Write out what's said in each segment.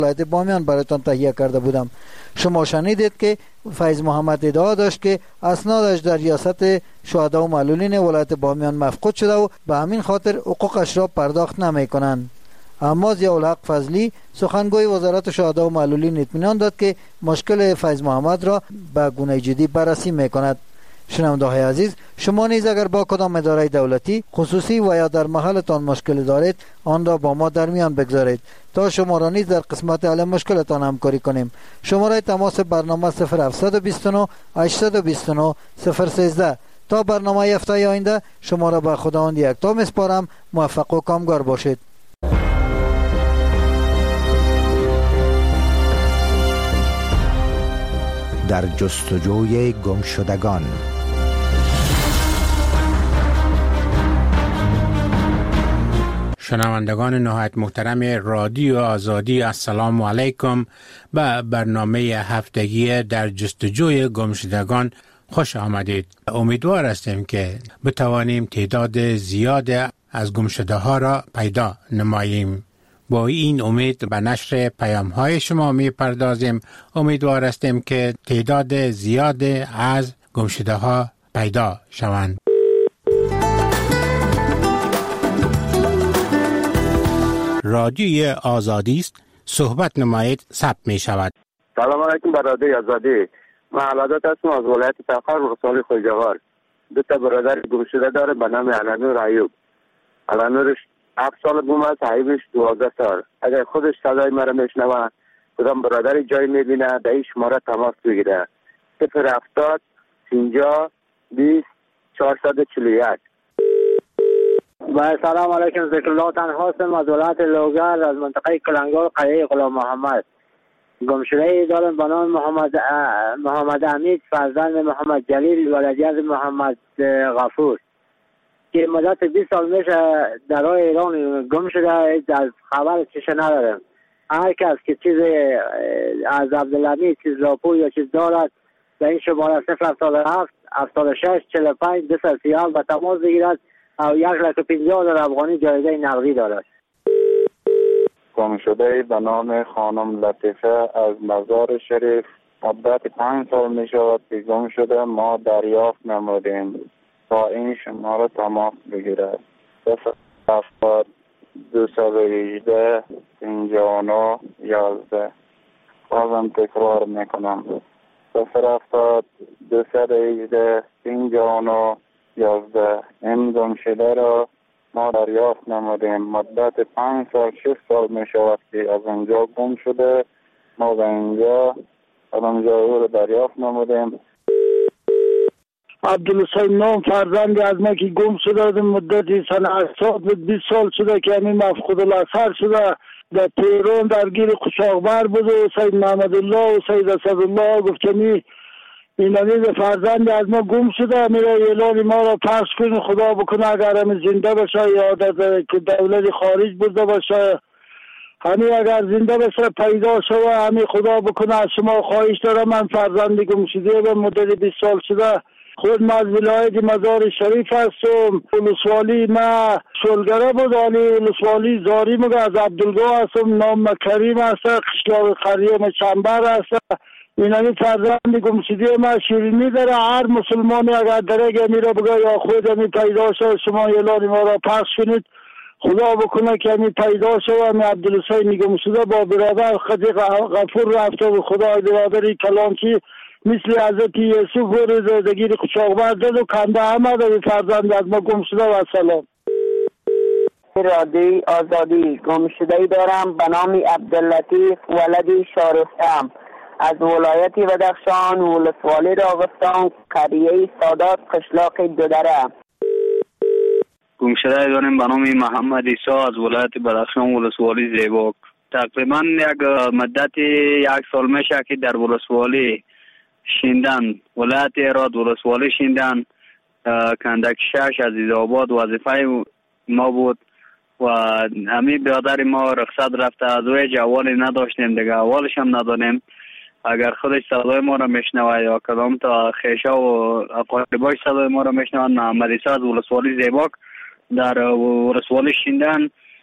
ولایت بامیان برایتان تهیه کرده بودم. شما شنیدید که فیض محمد ادعا داشت که اسنادش در ریاست شهدا و معلولین ولایت بامیان مفقود شده و به همین خاطر حقوقش را پرداخت نمی کنند. اما ضیاءالحق فضلی سخنگوی وزارت شهدا و معلولین اطمینان داد که مشکل فیض محمد را به گونه جدی بررسی می کند. شنونده های عزیز، شما نیز اگر با کدام اداره دولتی خصوصی و یا در محلتان مشکل دارید آن را با ما در میان بگذارید تا شما را نیز در قسمت حل مشکلتان همکاری کنیم. شماره تماس برنامه 0729 829 013. تا برنامه هفته آینده شما را به خداوند یکتا میسپارم. موفق و کامگار باشید. در جستجوی گمشدگان. شنوندگان نهایت محترم رادیو آزادی، السلام علیکم. به برنامه هفتگی در جستجوی گمشدگان خوش آمدید. امیدوار هستیم که بتوانیم تعداد زیاد از گمشده ها را پیدا نماییم. با این امید به نشر پیام های شما می پردازیم. امیدوار هستیم که تعداد زیاد از گمشده ها پیدا شوند. رادیوی آزادی است. صحبت نمایید ثبت می شود. سلام علیکم برادر آزادی. من علادت هستم از ولایت تخار ولسوالی خویجوار. دو تا برادر گمشده داره به نام علنور ایوب. علنورش 7 سال بوم است، ایوبش 12 سال. اگر خودش صدای مرا میشنوه کدام برادری جای میبینه به این شماره تماس بگیره. 070 50 20 441. با سلام علیکم. ذکرالله تنها هستم از ولایت لوگر از منطقه کلنگار قریه غلام محمد. گمشده دارم به نام محمد حمید فرزند محمد جلیل ولدیت محمد غفور که مدت 20 سال میشه در ایران گم شده. از خبر چیز ندارم. هر کس که چیز از عبدالحمید چیز راپور یا چیز دارد به این شماره 077 76 45 230 به تماس بگیرد و 150,000 افغانی جایزه نقدی دارد. گم شده به نام خانم لطیفه از مزار شریف مدت 5 سال می شود که گم شده. ما دریافت نمودیم با این شماره تماس بگیرد. 070 218 59 11. بازم تکرار میکنم 070 218 59 11. این گمشده را ما دریافت نمودیم. مدت 5 سال 6 سال می شود که از اینجا گم شده. ما به اینجا او را دریافت نمودیم. عبدالحسین نام فرزند از ما که گم شده مدتی سن 20 سال شده که همین مفقود الاثر شده. در تهران درگیر قشاقبر بود و سید محمد الله و سید اسدالله گفتنی این فرزند از ما گم شده. میره اعلان ما را پخش کنید. خدا بکنه اگر همین زنده باشه یا که دولت خارج بوده باشه همین اگر زنده باشه پیدا شده همین خدا بکنه. از شما خواهش دارم. من فرزند گم شده به مدت 20 سال شده. خود من از ولایت مزار شریف هستم. ولسوالی ما شلگره بود ولی ولسوالی زاری مگه از عبدالگاه هستم. نام کریم هست. قشلاق قریم چنبر هست. این همی فرزند گمشده ما شیرینی داره. هر مسلمانی اگر داره میره بگه یا خود همی پیدا شد شما اعلان ما را پخش کنید. خدا بکنه که همی پیدا شد. همی عبدالحسین گمشده با برادر خدیق غفور رفته و خدا برادری کلانچی مثل حضرت یوسف و زندگی قشاقبر داد و کنده احمد و فرزند از ما گمشده. و سلام. رادیوی آزادی. گمشده دارم به نام عبداللطیف ولدی شارستم از ولایت بدخشان ولسوالی راغستان قریه سادات قشلاق دودره. گمشده داریم به نام محمد عیسی از ولایت بدخشان ولسوالی زیباک. تقریبا یک مدت 1 سال میشه که در ولسوالی شیندن ولایت هرات ولسوالی شیندن کندک 6 عزیزآباد وظیفه ما بود و همین برادر ما رخصت رفته. از وی احوالی نداشتیم دیگه، احوالش هم ندانیم. اگر خودش صدای ما را میشنوه یا کدام تا خیشه و اقارباش صدای ما را میشنوه محمد عیسی از ولسوالی زیباک در ولسوالی شیندن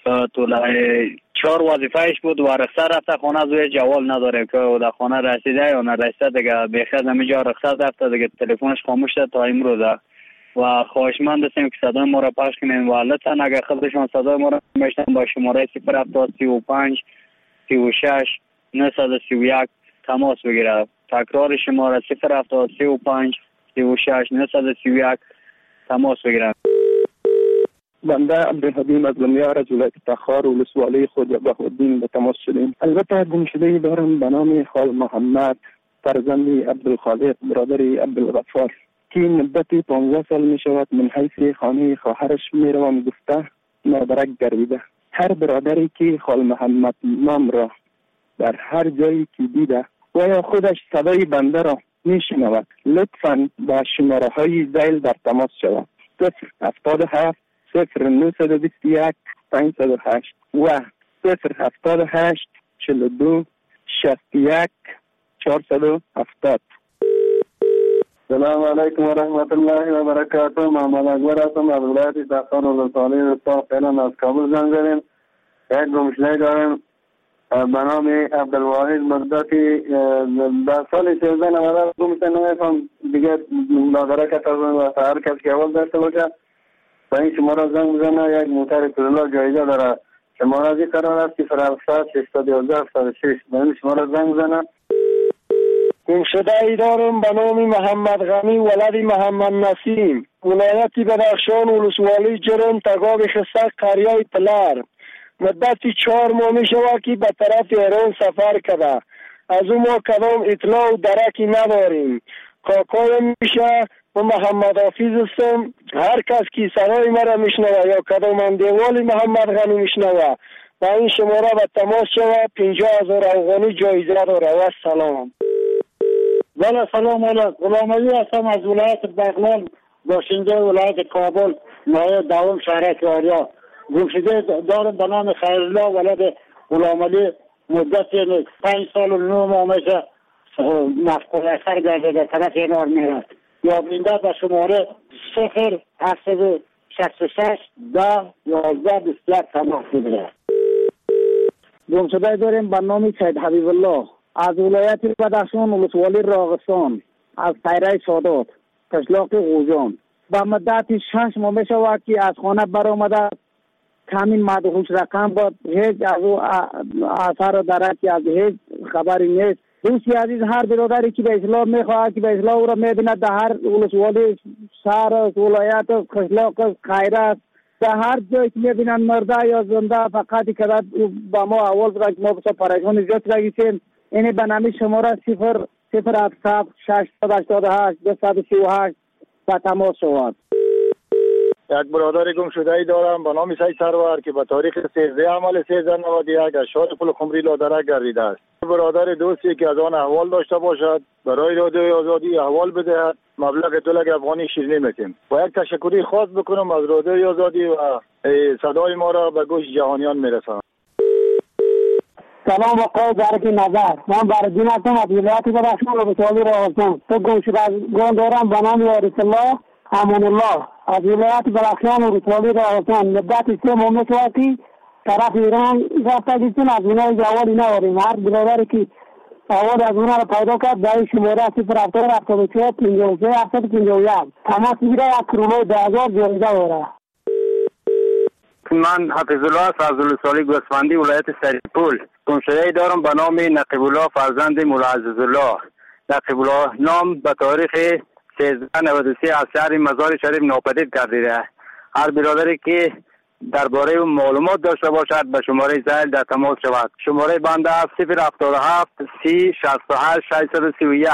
طول 4 وظیفهش بود و رخصت رفته خانه زوی جوال نداره که در خانه رسیده یا نرسیده دیگه بیخد همینجا رخصت رفته دیگه تلفنش خاموش شد تا امروز و خواهشمند هستیم که صدای ما را پخش کنین و لطفا اگر خودشان صدای ما را میشنن با شماره 07035 36 931 تماس بگیره. تکرار شماره 07035 36 931 تماس بگیرن. بنده عبدالحلیم از بنیار از ولایت تخار ولسوالی خود بهاءالدین به تماس شدیم. البته گمشده‌ای دارم به نام خال محمد فرزند عبدالخالق برادر عبدالغفار که مدت 15 سال می شود من حیث خانه خواهرش می روم گفته نادرک گردیده. هر برادری که خال محمد نام را در هر جایی که دیده و یا خودش صدای بنده را می شنود لطفاً با شماره های ذیل در تماس شود. 077 0921 508 و 078 42 61 470. سلام علیکم و رحمت الله و برکاته. محمد اکبر هستم از ولایت تخار ولسوالی رستا. فعلا از کابل زنگ زدیم. یک گمشده داریم به نام عبدالواحد مدتی در سال 1390 گمشده نمیفهم دیگه مدارک تازه و هر کس که اول داشته باشه با این شماره زنگ بزنه. یک موتر کرولا جایزه داره. شماره ازی قرار است که 07 611 76 به این شماره زنگ بزنه. گمشده ای دارم به نام محمد غنی ولد محمد نسیم ولایت بدخشان ولسوالی جرم تگاب خستک قریه پلر. مدتی 4 ماه می شود که به طرف ایران سفر کرده. از او ما کدام اطلاع و درکی نداریم. کاکایم میشه و محمد حافظ هستم. هر کس که صدای مرا میشنوه یا کدام اندیوالی محمد غنی میشنوه با این شماره به تماس شود. 50,000 افغانی جایزه داره. و سلام. بله سلام علیکم. غلام علی هستم از ولایت بغلان باشنده ولایت کابل نایه دوم شهرک آریا. گمشده دارم به نام خیرالله ولد غلام علی مدت 5 سال و 9 ماه میشه مفقود اثر گردیده طرف اینار میرد. یا بینده به شماره 0-766 10-11-21 تماس بگیره. گمشده داریم به نام سید حبیب الله از ولایت بدخشان ولسوالی راغستان از خیره سادات قشلاق غوجان. با مدت 6 ماه می شود که از خانه برآمده. کامین مدهوش رقم بود. هیچ از او اثر دارد که از هیچ خبری نیست. دوستی عزیز هر برادری که به اسلام میخواهد که به اسلام او را میبیند در هر ولسوالی شهر ولایت قشلاق خیره در هر جایی که میبینن مرده یا زنده فقط که با ما اول برای ما بسا پریشان زیاد رگیسیم. اینه به نامی شماره 0-0-7 688 238 با تماس شود. یک برادر گم شده ای دارم به نام سید سرور که به تاریخ 13 عمل 1391 از شهر پل خمری لادرک گردیده است. برادر دوستی که از آن احوال داشته باشد برای رادیوی آزادی احوال بدهد مبلغ 2 افغانی شیرینی میتیم. و یک تشکری خاص بکنم از رادیوی آزادی و صدای ما را به گوش جهانیان میرسانم. سلام آقای برکی نظر. من بردین هستم از ولایت بدخشان ولسوالی راغستان. تو گمشدگان دارم به نام یارس الله امان الله از ولایت بدخشان ولسوالی راغستان. مدت 3 ماه میشود که طرف ایران رفته دیدیم. از اونها جوالی نداریم. هر برادری که اول از اونها را پیدا کرد برای شماره 0-7-74 53 751 تماس بگیره. یک کرونای 10,000 جایزه داره. من حفظ الله از ولسوالی گوسفندی ولایت سریپول. گمشده ای دارم به نام نقیب الله فرزند مولا عزیزالله. نقیب الله نام به تاریخ 1393 از شهر مزار شریف ناپدید گردیده. هر برادری که درباره اون معلومات داشته باشد به شماره ذیل در تماس شود. شماره بنده 077 30 68 631.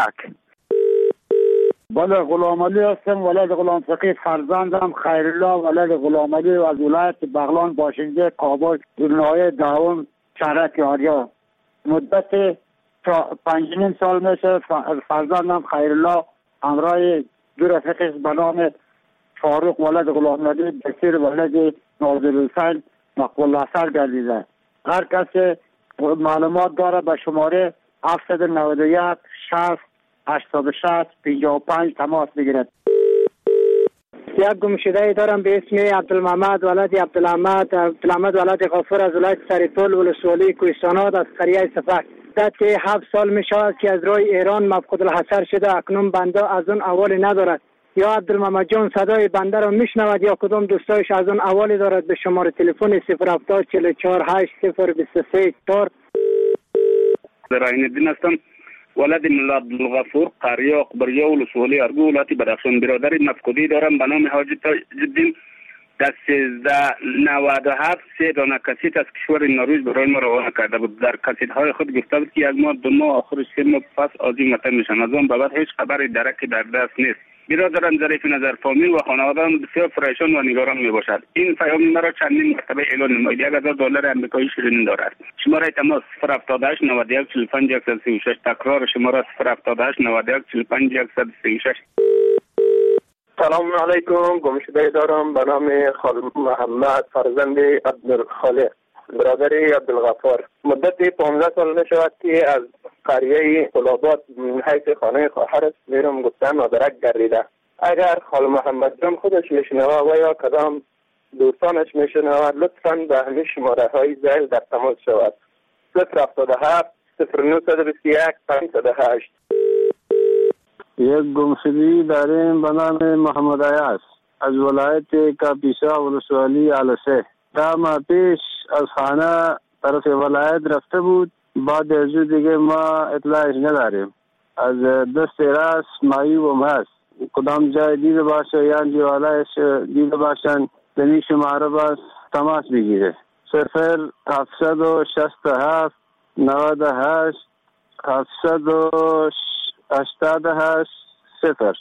بله غلام علی هستم ولد غلام فقید فرزندم خیرالله ولد غلام علی و از ولایت بغلان باشنده کابل نایه دوم شهرک آریا. مدت 5 سال میشه فرزندم خیرالله همراه 2 رفیقش به نام فاروق ولد غلام علی بشیر ولد ناظرالحسین مقبول اثر گردیده. هر کس معلومات داره به شماره 791 60 86 55 تماس بگیرد. یک گمشده دارم به اسم عبدالمحمد ولد عبدالحمد ولد غفور از ولایت سریپول ولسوالی کوهستانات از قریه سفر. مدت 7 سال می شود که از راه ایران مفقود الحصر شده. اکنون بنده از اون احوالی ندارد. یا عبدالمحمد جان صدای بنده را میشنود یا کدام دوستایش از اون احوالی دارد. به شماره تلفن 070 44 8 023 4. راین الدین هستم، ولد ملا عبدالغفور، قریه اقبریه ولسوالی ارگو ولایت بدخشان. برادر مفقودی دارم به نام حاجی تاج‌الدین. در 1397 3 دانه کاسیت از کشور نروژ برای ما روانه کرده بود. در کاسیت های خود گفته بود که 1 ماه 2 ماه آخرش 3 ماه پس از این وطن میشن. از آن بعد هیچ خبری درکی در دست نیست. برادرم ظریف نظر فامیل و خانواده‌ام بسیار پریشان و نگران میباشد. این پیام مرا چندین مرتبه اعلان نموده. $1000 آمریکایی شیرین دارد. شماره تماس 078 91 45 136. تکرار شماره 078 91 45 136. سلام علیکم. گمشده دارم به نام خال محمد فرزند عبدالخالق، برادر عبدالغفار. مدت 15 سال می شود که از قریه قلابات حیث خانه خواهرش میرم گفتن مادرک گردیده. اگر خال محمد جان خودش میشنوه و یا کدام دوستانش میشنوه لطفاً به همین شماره های زیل در تماس شود. 077 0921 508. یک گمشدگی داریم به نام محمد عیاض از ولایت کاپیسا ولسوالی علسه. تا ماه پیش از خانه طرف ولایت رفته بود. بعد از دیگه ما اطلاعش نداریم. از دست راست معیوب هست. کدام جای دیده باشه یا جوالایش دیده باشن دنی شماره باز تماس بگیره. 0767 98 788 0.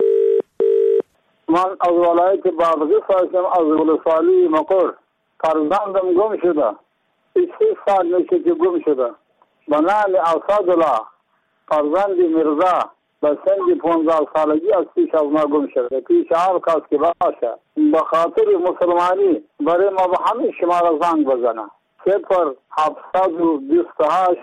من از ولایت بادغیس هستم، از ولسوالی مقر. فرزندم گم شده. 3 سال میشه که گم شده. به نام اسدالله فرزند مرزا به سن 15 سالگی از پیش از ما گم شده. پیش هر کس که باشه به خاطر مسلمانی برای ما به همین شماره زنگ بزنه. 0728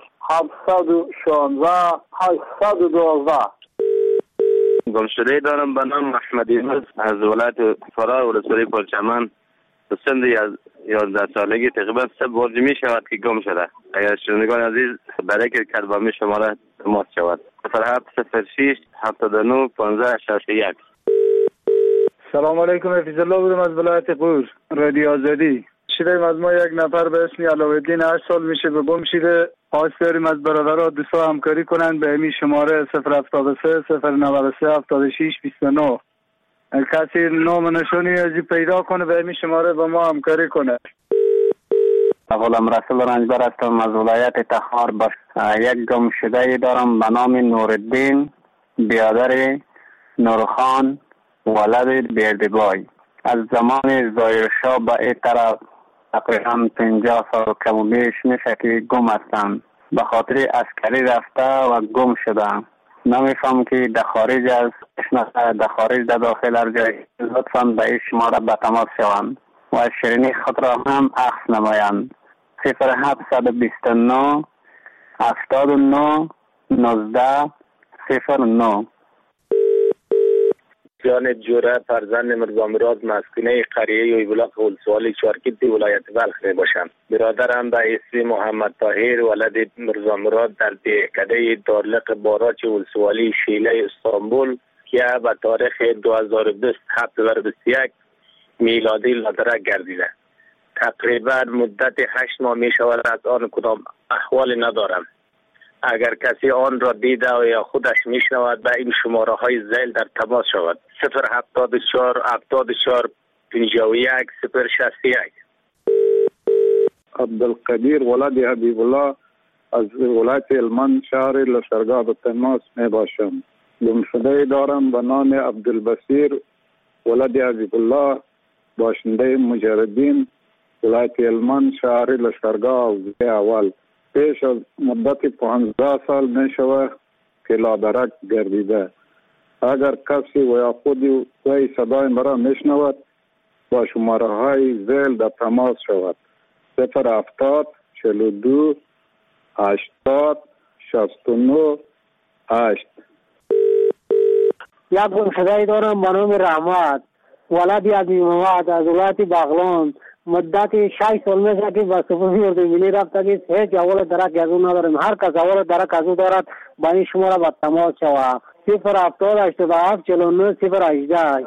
716 812. گمشده دارم به نام احمد یونس از ولایت فرا ولسوالی پرچمن. به سن 11 سالگی تقریبا 3 بار می شود که گم شده. اگر شنوندگان عزیز برای که کلبامی شماره تماس شود 0706 79 15 61. سلام علیکم. حفیظ الله بودم از ولایت قور رادیو آزادی. شیریم از ما یک نفر به اسم علاءالدین 8 سال میشه به گم شده. خواست داریم از برادرها دوستا همکاری کنند به همین شماره 073 093 76 29. کسی نام نشانی ازی پیدا کنه به همین شماره با ما همکاری کنه. غلام رسول رنجبر هستم از ولایت تخار. یک گمشده دارم به نام نوردین برادر نورخان ولد بیردبای. از زمان ظاهرشاه به این طرف تقریبا 50 سال کم و بیش میشه که گم هستم. به خاطر عسکری رفته و گم شده. نمیفهم که در خارج از در خارج در داخل هر جای لطفاً به این شماره به تماس شوند و از شیرینی خود را هم عکس نمایند. 0729 79 19 09. جان جوره فرزند مرزا مراد مسکونه قریه یویبلاق ولسوالی چارکیت ولایت بلخ می باشم. برادرم به اسم محمد طاهر ولد مرزا مراد در دهکده دارلق باراچ ولسوالی شیله استانبول که به تاریخ 2021 میلادی لادرک گردیده. تقریبا مدت 8 ماه می شود از آن کدام احوال ندارم. اگر کسی آن را دیده و یا خودش میشنود به این شماره های زیل در تماس شود. 074 74 51 061. عبدالقدیر ولد حبیب الله از ولایت هلمند شهر لشکرگاه به تماس می باشم. گمشده دارم به نام عبدالبصیر ولد حبیب الله باشنده مجردین ولایت هلمند شهر لشکرگاه اول. پیش از مدت 15 سال می شود که لادرک گردیده. اگر کسی و یا خودی وی صدای مرا می شنود با شماره های زیل در تماس شود. 070 42 80 69 8. یک گمشده دارم به نام رحمت ولدی از محمد از ولایت بغلان مدت 6 سال میشه که به سپاهی اردو ملی رفته که هیچ اول درک از اون نداریم. هر کس اول درک از اون دارد با این شماره با تماس شود 070 49 018.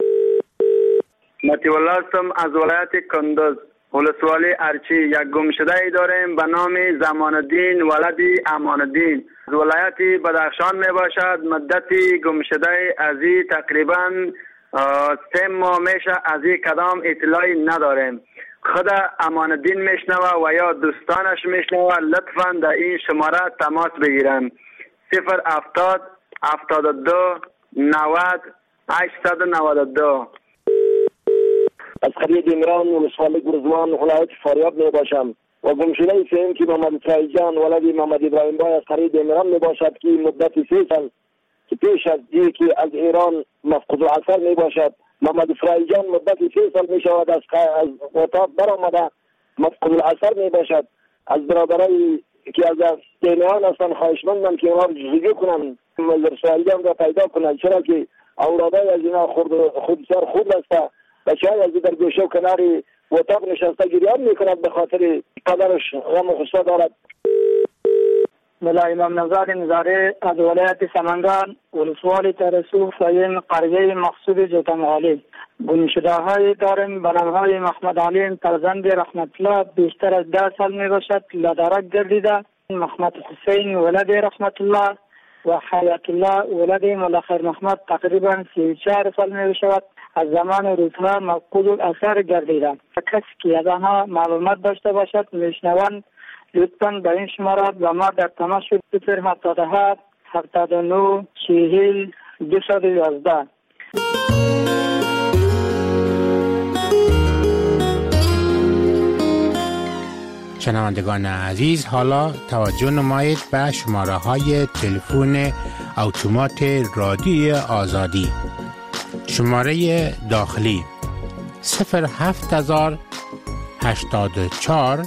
مطیع الله هستم از ولایت کندز ولسوالی ارچی. یک گمشده ای داریم به نام زمان الدین ولدی امان الدین از ولایت بدخشان می باشد. مدتی گمشده از تقریبا 3 ماه میشه از این کدام اطلاعی نداریم. خود امان الدین میشنوه و یا دوستانش میشنوه لطفا در این شماره تماس بگیرن 070 72 90 892. از قریه دیمران ولسوالی گرزوان ولایت فاریاب می باشم و گمشده سیم که محمد اسرائیل جان ولدی محمد ابراهیم بای از قریه دیمران می باشد که مدت 3 سال که پیش از که از ایران مفقود العصر می باشد. محمد اسرائیل جان مدت 3 سال می شود از وطاب برآمده مفقود العصر می باشد. از برادرای که از دیمیان هستن خواهشمندم که اونا جزگی کنن محمد اسرائیل جان را پیدا کنن، چرا که اورادای از اینا خود سر خود است. بچه های از در گوشه و کناری وطاق نشسته گریان میکند به خاطر قدرش غم و غصه دارد. ملا امام نژاد نظاره از ولایت سمنگان ولسوالی ترسو فاین قریه مقصود جوتمغالی. گمشده های داریم به نامهای محمد علیم فرزند رحمت الله بیشتر از 10 سال می باشد لادرک گردیده. محمد حسین ولد رحمت الله و حیات الله ولد ملاخر محمد تقریبا 34 سال می باشد. از زمان روزها مفقود الاثر گردیدند. کسی که از آنها معلومات داشته باشد میشنوند لطفاً به این شماره با ما در تماس شد 077 79 40 211. شنوندگان عزیز، حالا توجه نمایید به شماره های تلفن اتومات رادیو آزادی. شماره داخلی 07000 84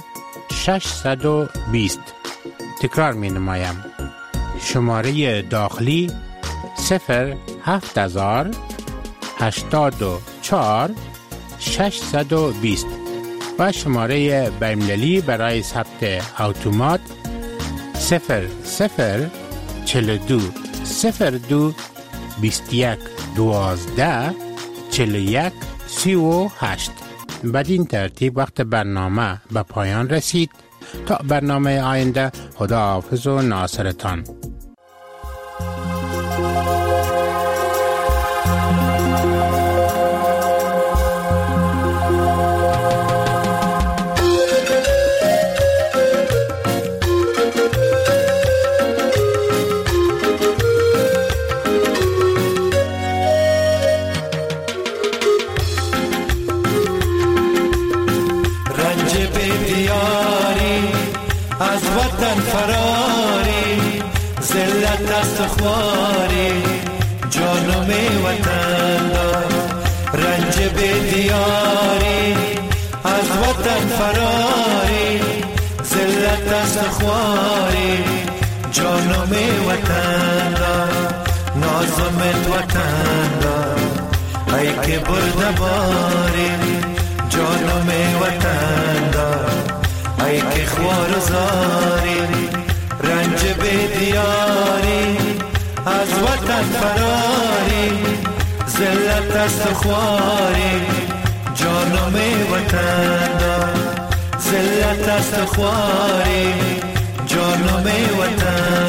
620. تکرار می نمایم. شماره داخلی 07000 84 620 و شماره بین‌المللی برای ثبت اتومات 0042 02 21 12 41 38. بدین ترتیب وقت برنامه به پایان رسید. تا برنامه آینده، خداحافظ و ناصرتان. خواری جانم وطن رنج به دیاری از وطن فراری ذلت است خواری جانم وطن نازمت وطن ای که برده باری جانم وطن ای که خوار زاری رنج به دیاری از وطن فراری ذلت است خواری جانم وطن ذلت است خواری جانم وطن